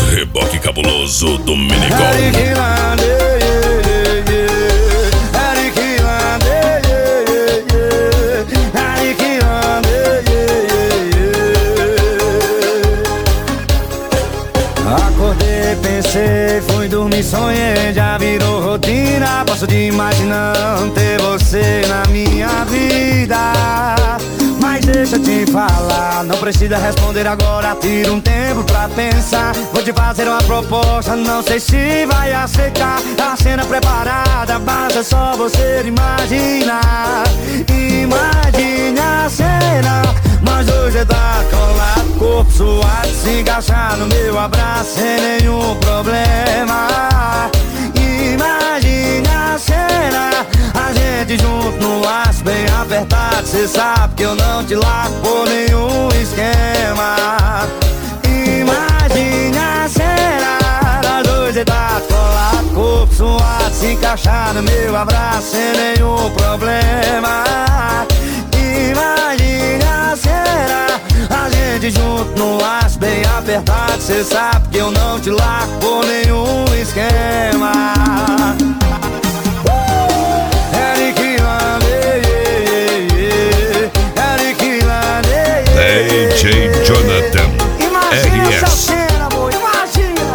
Reboque cabuloso Dominicão. Acordei, pensei, fui dormir, sonhei, já virou rotina. Passo de imaginando ter você na minha vida. Mas deixa eu te falar, não precisa responder agora, tira um tempo pra pensar. Vou te fazer uma proposta, não sei se vai aceitar. A cena preparada, basta só você imaginar. Imagine a cena, nós dois deitados colados, corpo suado, se encaixar no meu abraço sem nenhum problema. Imagine a cena, a gente junto no laço bem apertado. Cê sabe que eu não te largo por nenhum esquema. Imagine a cena, nós dois deitados colados, corpo suado, se encaixar no meu abraço sem nenhum problema. Imagine a cena, a gente junto no laço bem apertado. Cê sabe que eu não te largo por nenhum esquema. DJ Jonathan Imagina essa RS. cena, amor, imagina.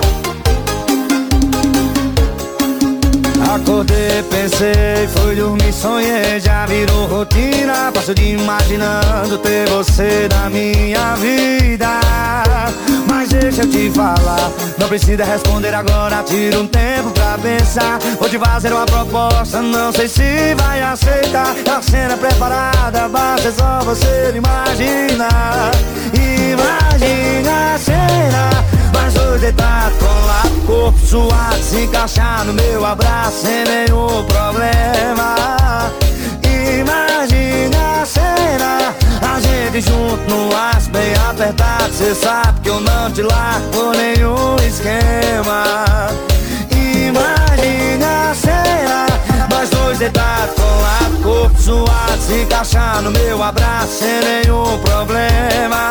Acordei, pensei, fui dormir, sonhei, já virou rotina. Passo de imaginando ter você na minha vida. Mas deixa eu te falar, não precisa responder agora, tira um tempo pra pensar. Vou te fazer uma proposta, não sei se vai aceitar. A cena preparada, basta só você imaginar. Imagine a cena, nós dois deitados colados, corpo suado, se encaixar no meu abraço sem nenhum problema. Imagine a cena, a gente junto no laço bem apertado. Cê sabe que eu não te largo por nenhum esquema. Imagine a cena, nós dois deitados colados, corpo suado, se encaixar no meu abraço sem nenhum problema.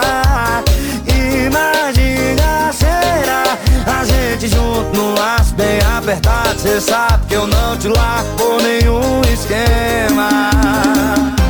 Imagine a cena, a gente junto no laço bem apertado. Cê sabe que eu não te largo por nenhum esquema.